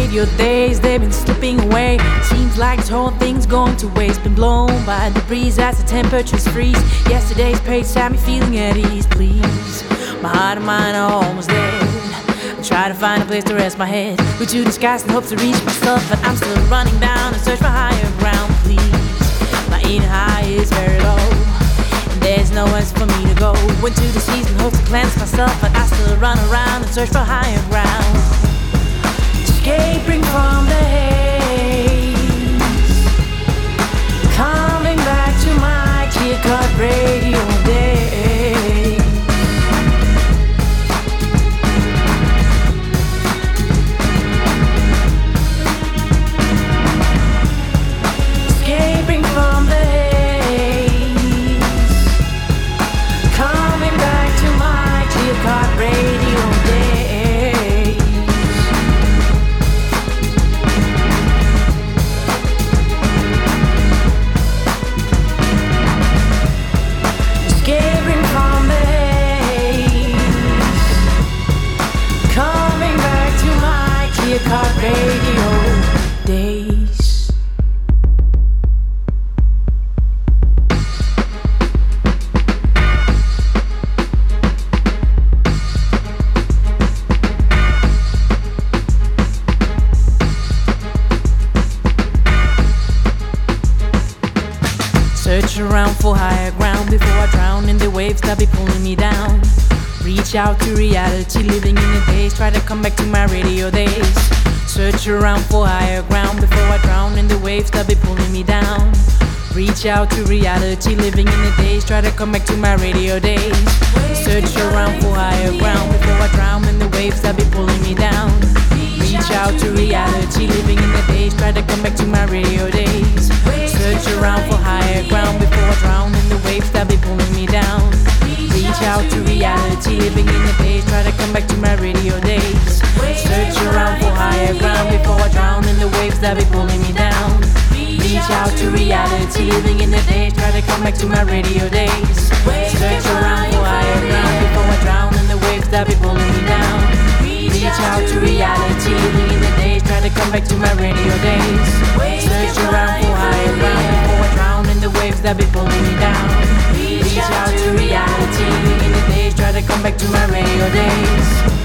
radio days, they've been slipping away. Seems like this whole thing's going to waste. Been blown by the breeze as the temperatures freeze. Yesterday's page had me feeling at ease. Please, my heart and mind are almost dead. I try to find a place to rest my head. Look to the skies in hopes to reach myself, but I'm still running down and search for higher ground. Please, my inner high is very low, and there's nowhere for me to go. Went to the seas in hopes to cleanse myself, but I still run around and search for higher ground. Escaping from the haze, coming back to my clear-cut radio days. Escaping from the haze, coming back to my clear-cut radio days. Escaping from the haze, coming back to my clear-cut radio days. Search around for higher ground before I drown in the waves that be pulling me down. Reach out to reality, living in the days, try to come back to my radio days. Search around for higher ground before I drown in the waves that be pulling me down. Reach out to reality, living in the days, try to come back to my radio days. Search around for higher ground before I drown in the waves that be pulling me down. Reach out to reality, living in the days, try to come back to my radio days. Search around for higher ground before I drown in the waves that be pulling me down. Reach out to reality, living in the days, try to come back to my radio days. Search around for higher ground before I drown in the waves that be pulling me down. Reach out to reality, living in the days, try to come back to my radio days. Search around for higher ground before I drown in the waves that be pulling me down. Reach out to reality, living in the days, try to come back to my radio days. Search around for higher ground before I drown in the waves that be pulling me down. Reach out to reality, living in the days, try to come back to my radio days.